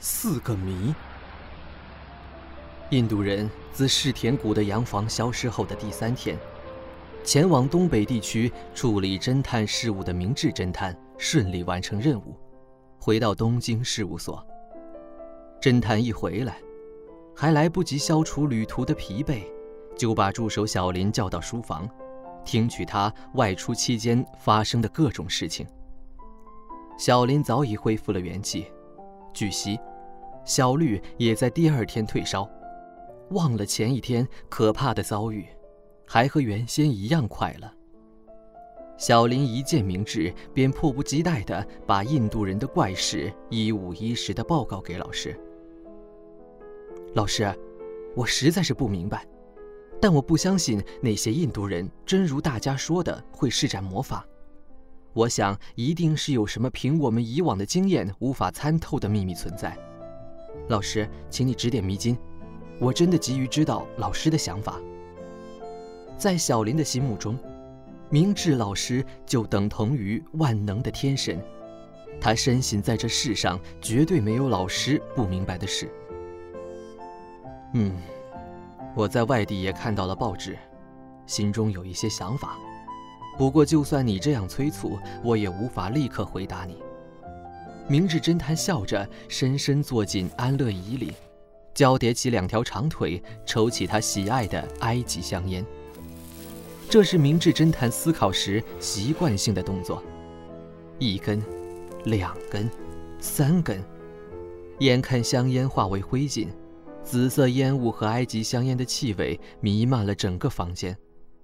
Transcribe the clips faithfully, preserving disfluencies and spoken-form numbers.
四个谜。印度人自世田谷的洋房消失后的第三天，前往东北地区处理侦探事务的明智侦探顺利完成任务，回到东京事务所。侦探一回来，还来不及消除旅途的疲惫，就把助手小林叫到书房，听取他外出期间发生的各种事情。小林早已恢复了元气，据悉小绿也在第二天退烧，忘了前一天可怕的遭遇，还和原先一样快乐。小林一见明智，便迫不及待地把印度人的怪事一五一十地报告给老师。老师，我实在是不明白，但我不相信那些印度人真如大家说的会施展魔法。我想一定是有什么凭我们以往的经验无法参透的秘密存在。老师，请你指点迷津，我真的急于知道老师的想法。在小林的心目中，明智老师就等同于万能的天神，他深信在这世上绝对没有老师不明白的事。嗯，我在外地也看到了报纸，心中有一些想法，不过就算你这样催促，我也无法立刻回答你。明智侦探笑着深深坐进安乐椅里，交叠起两条长腿，抽起他喜爱的埃及香烟。这是明智侦探思考时习惯性的动作，一根，两根，三根，眼看香烟化为灰烬，紫色烟雾和埃及香烟的气味弥漫了整个房间。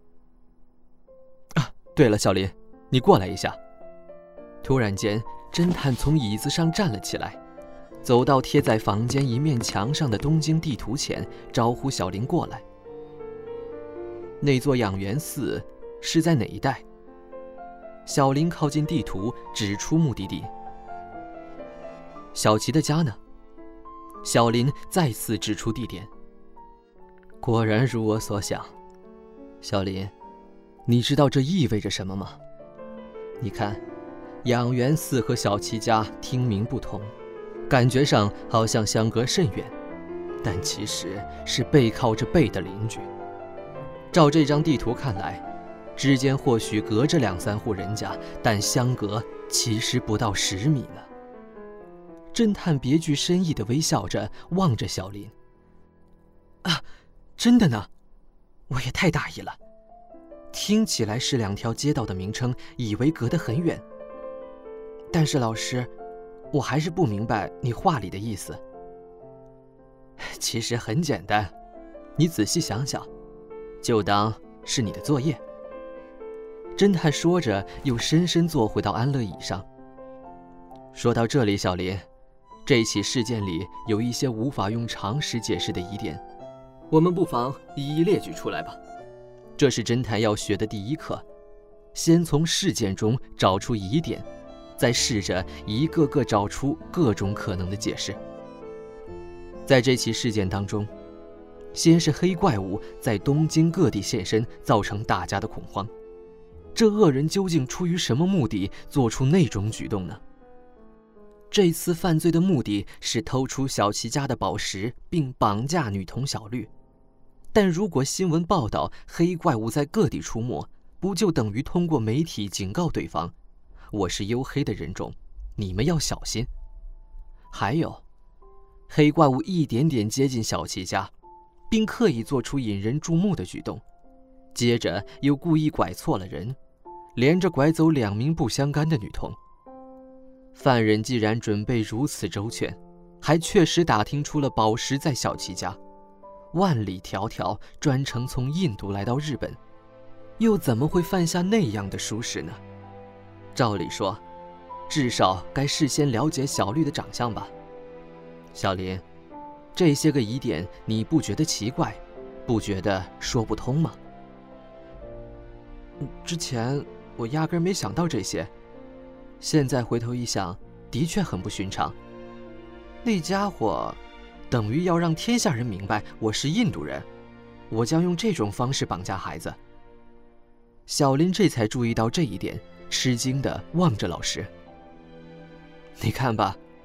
啊，对了，小林，你过来一下。突然间，侦探从椅子上站了起来，走到贴在房间一面墙上的东京地图前，招呼小林过来。那座养元寺是在哪一带？小林靠近地图，指出目的地。小琪的家呢？小林再次指出地点。果然如我所想。小林，你知道这意味着什么吗？你看，养元寺和小琪家听名不同，感觉上好像相隔甚远，但其实是背靠着背的邻居。照这张地图看来，之间或许隔着两三户人家，但相隔其实不到十米呢。侦探别具深意地微笑着望着小林。啊，真的呢？我也太大意了，听起来是两条街道的名称，以为隔得很远。但是老师，我还是不明白你话里的意思。其实很简单，你仔细想想，就当是你的作业。侦探说着，又深深坐回到安乐椅上。说到这里，小林，这起事件里有一些无法用常识解释的疑点，我们不妨一一列举出来吧。这是侦探要学的第一课，先从事件中找出疑点，再试着一个个找出各种可能的解释。在这起事件当中，先是黑怪物在东京各地现身，造成大家的恐慌。这恶人究竟出于什么目的做出那种举动呢？这次犯罪的目的是偷出小琪家的宝石，并绑架女童小绿。但如果新闻报道黑怪物在各地出没，不就等于通过媒体警告对方，我是黝黑的人种，你们要小心。还有，黑怪物一点点接近小琪家，并刻意做出引人注目的举动，接着又故意拐错了人，连着拐走两名不相干的女童。犯人既然准备如此周全，还确实打听出了宝石在小琪家，万里迢迢专程从印度来到日本，又怎么会犯下那样的疏失呢？照理说，至少该事先了解小绿的长相吧。小林，这些个疑点你不觉得奇怪，不觉得说不通吗？之前我压根没想到这些，现在回头一想，的确很不寻常。那家伙等于要让天下人明白我是印度人，我将用这种方式绑架孩子。小林这才注意到这一点，吃惊地望着老师。你看吧，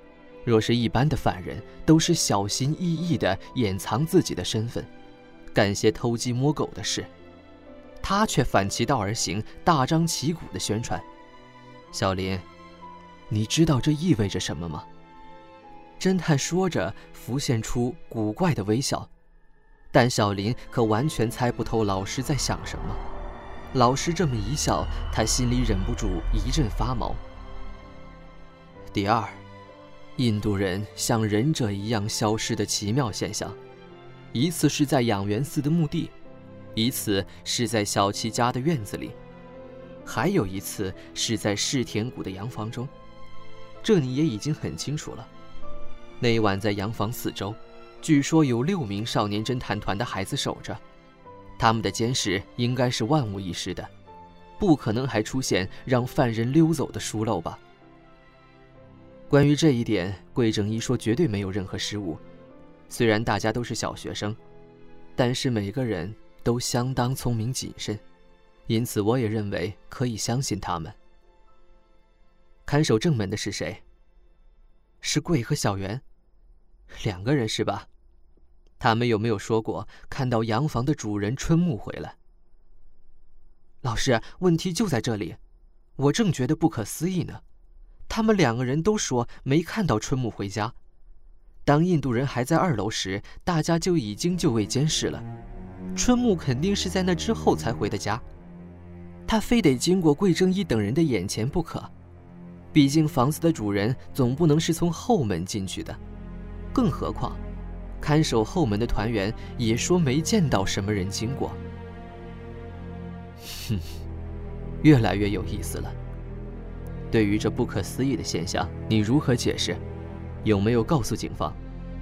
若是一般的犯人，都是小心翼翼地掩藏自己的身份，干些偷鸡摸狗的事。他却反其道而行，大张旗鼓地宣传。小林，你知道这意味着什么吗？侦探说着，浮现出古怪的微笑，但小林可完全猜不透老师在想什么。老师这么一笑，他心里忍不住一阵发毛。第二，印度人像忍者一样消失的奇妙现象，一次是在养元寺的墓地，一次是在小齐家的院子里，还有一次是在世田谷的洋房中。这你也已经很清楚了。那一晚在洋房四周，据说有六名少年侦探团的孩子守着，他们的监视应该是万无一失的，不可能还出现让犯人溜走的疏漏吧。关于这一点，桂正一说绝对没有任何失误。虽然大家都是小学生，但是每个人都相当聪明谨慎，因此我也认为可以相信他们。看守正门的是谁？是桂和小袁，两个人是吧？他们有没有说过看到洋房的主人春木回来？老师，问题就在这里，我正觉得不可思议呢。他们两个人都说没看到春木回家。当印度人还在二楼时，大家就已经就位监视了。春木肯定是在那之后才回的家，他非得经过桂正一等人的眼前不可。毕竟房子的主人总不能是从后门进去的，更何况看守后门的团员也说没见到什么人经过。哼，越来越有意思了。对于这不可思议的现象，你如何解释？有没有告诉警方？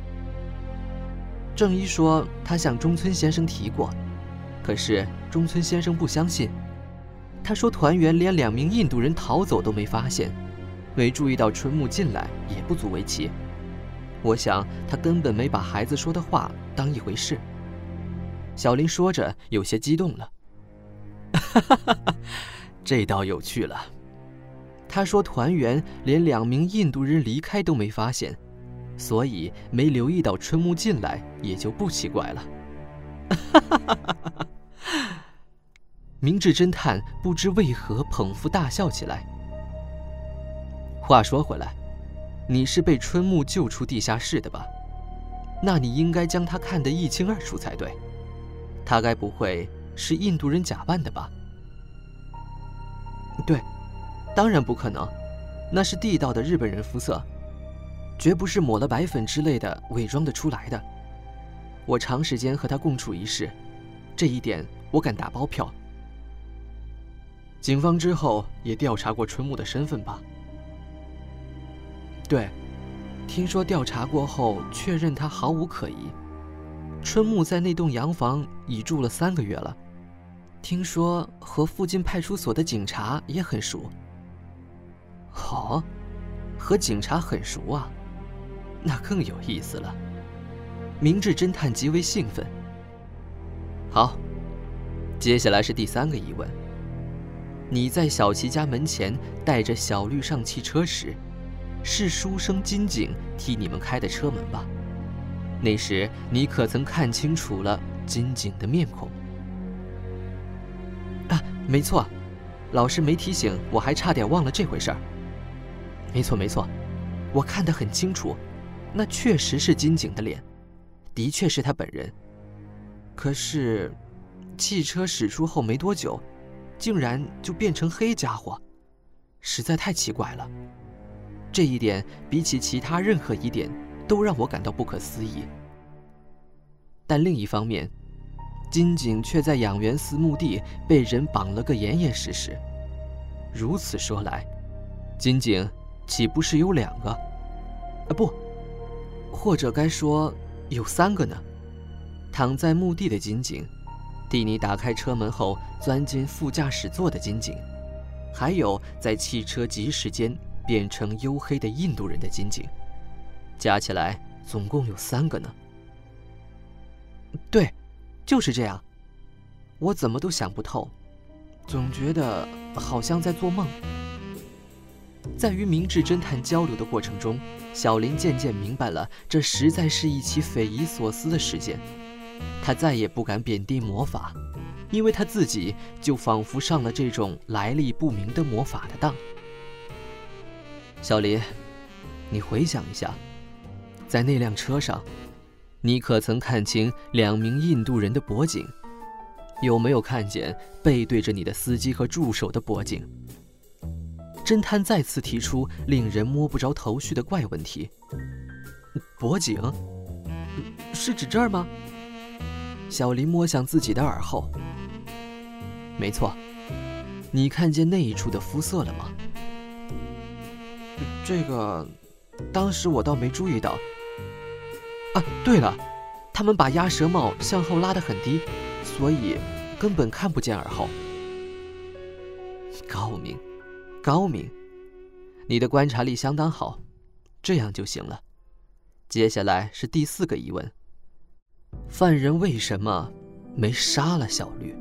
正一说他向中村先生提过，可是中村先生不相信。他说团员连两名印度人逃走都没发现，没注意到春木进来也不足为奇。我想他根本没把孩子说的话当一回事。小林说着有些激动了。哈哈哈哈，这倒有趣了。他说团员连两名印度人离开都没发现，所以没留意到春木进来也就不奇怪了。明智侦探不知为何捧腹大笑起来。话说回来，你是被春木救出地下室的吧？那你应该将他看得一清二楚才对。他该不会是印度人假扮的吧？对，当然不可能，那是地道的日本人肤色，绝不是抹了白粉之类的伪装得出来的。我长时间和他共处一室，这一点我敢打包票。警方之后也调查过春木的身份吧？对，听说调查过后确认他毫无可疑。春木在那栋洋房已住了三个月了，听说和附近派出所的警察也很熟。好，和警察很熟啊，那更有意思了。明智侦探极为兴奋。好，接下来是第三个疑问。你在小齐家门前带着小绿上汽车时，是书生金井替你们开的车门吧？那时你可曾看清楚了金井的面孔？啊，没错，老师没提醒，我还差点忘了这回事儿。没错没错，我看得很清楚，那确实是金井的脸，的确是他本人。可是汽车驶出后没多久，竟然就变成黑家伙，实在太奇怪了。这一点比起其他任何一点都让我感到不可思议。但另一方面，金井却在养元寺墓地被人绑了个严严实实。如此说来，金井岂不是有两个？啊不，或者该说有三个呢。躺在墓地的金井，替你打开车门后钻进副驾驶座的金井，还有在汽车疾驶间变成黝黑的印度人的金井，加起来总共有三个呢。对，就是这样。我怎么都想不透，总觉得好像在做梦。 在与明智侦探交流的过程中，小林渐渐明白了，这实在是一起匪夷所思的事件。他再也不敢贬低魔法，因为他自己就仿佛上了这种来历不明的魔法的当。小林，你回想一下，在那辆车上，你可曾看清两名印度人的脖颈？有没有看见背对着你的司机和助手的脖颈？侦探再次提出令人摸不着头绪的怪问题：脖颈？是指这儿吗？小林摸向自己的耳后。没错，你看见那一处的肤色了吗？这个，当时我倒没注意到。啊，对了，他们把鸭舌帽向后拉得很低，所以根本看不见耳后。高明，高明，你的观察力相当好，这样就行了。接下来是第四个疑问：犯人为什么没杀了小绿？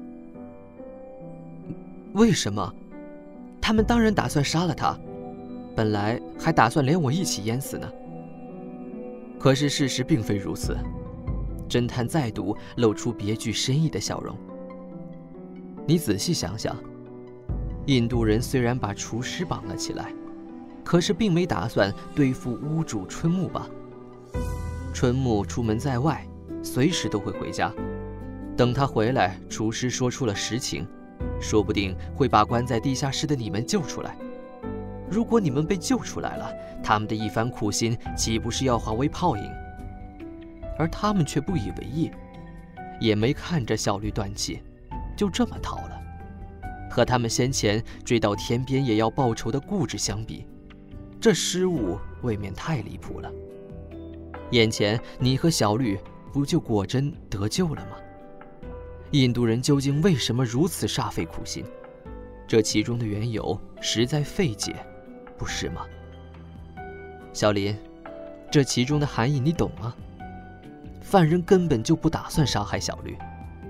为什么？他们当然打算杀了他，本来还打算连我一起淹死呢。可是事实并非如此。侦探再度露出别具深意的笑容。你仔细想想，印度人虽然把厨师绑了起来，可是并没打算对付屋主春木吧？春木出门在外，随时都会回家。等他回来，厨师说出了实情，说不定会把关在地下室的你们救出来。如果你们被救出来了，他们的一番苦心岂不是要化为泡影？而他们却不以为意，也没看着小绿断气，就这么逃了。和他们先前追到天边也要报仇的固执相比，这失误未免太离谱了。眼前你和小绿不就果真得救了吗？印度人究竟为什么如此煞费苦心？这其中的缘由实在费解，不是吗？小林，这其中的含义你懂吗？犯人根本就不打算杀害小绿。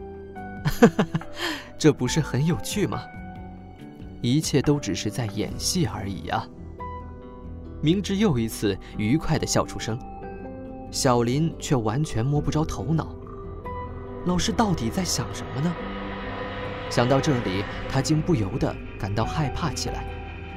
这不是很有趣吗？一切都只是在演戏而已啊。明智又一次愉快地笑出声，小林却完全摸不着头脑。老师到底在想什么呢？想到这里，他竟不由得感到害怕起来。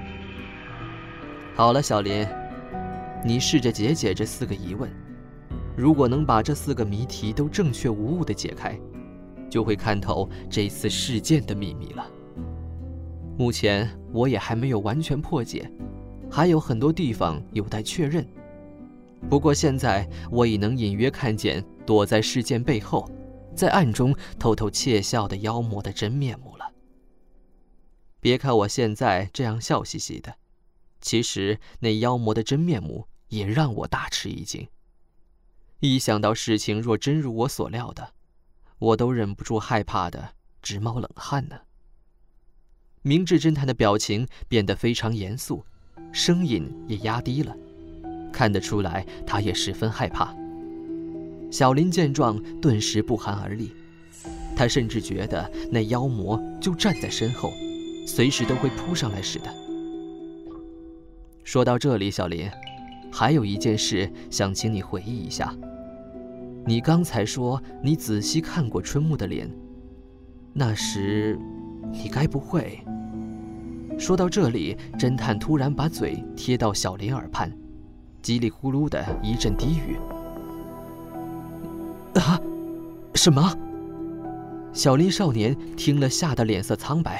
好了，小林，你试着解解这四个疑问。如果能把这四个谜题都正确无误地解开，就会看透这次事件的秘密了。目前我也还没有完全破解，还有很多地方有待确认。不过现在我已能隐约看见躲在事件背后，在暗中偷偷窃笑的妖魔的真面目了。别看我现在这样笑嘻嘻的，其实那妖魔的真面目也让我大吃一惊。一想到事情若真如我所料的，我都忍不住害怕的直冒冷汗呢。明智侦探的表情变得非常严肃，声音也压低了，看得出来他也十分害怕。小林见状顿时不寒而栗，他甚至觉得那妖魔就站在身后，随时都会扑上来似的。说到这里，小林，还有一件事想请你回忆一下。你刚才说你仔细看过春木的脸，那时你该不会……说到这里，侦探突然把嘴贴到小林耳畔，叽里呼噜的一阵低语。啊，什么？小林少年听了吓得脸色苍白。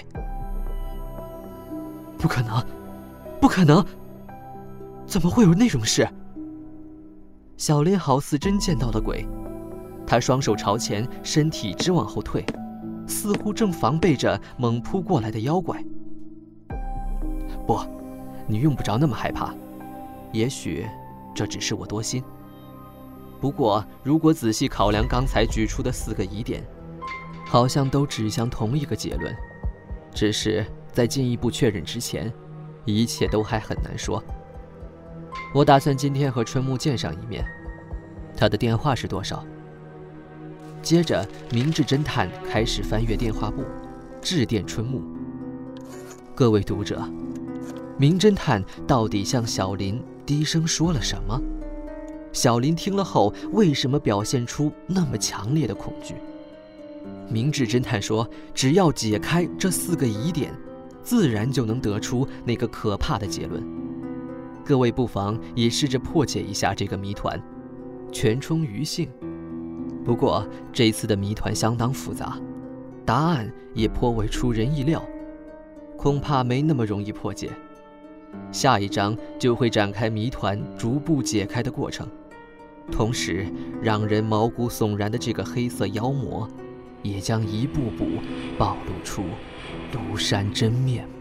不可能，不可能，怎么会有那种事？小林好似真见到了鬼，他双手朝前，身体直往后退，似乎正防备着猛扑过来的妖怪。不，你用不着那么害怕，也许这只是我多心。不过如果仔细考量刚才举出的四个疑点，好像都指向同一个结论，只是在进一步确认之前，一切都还很难说。我打算今天和春木见上一面，他的电话是多少？接着明智侦探开始翻阅电话簿，致电春木。各位读者， 名侦探到底向小林低声说了什么？小林听了后，为什么表现出那么强烈的恐惧？明智侦探说，只要解开这四个疑点，自然就能得出那个可怕的结论。各位不妨也试着破解一下这个谜团，全充于幸。不过这次的谜团相当复杂，答案也颇为出人意料，恐怕没那么容易破解。下一章就会展开谜团逐步解开的过程，同时让人毛骨悚然的这个黑色妖魔也将一步步暴露出庐山真面目。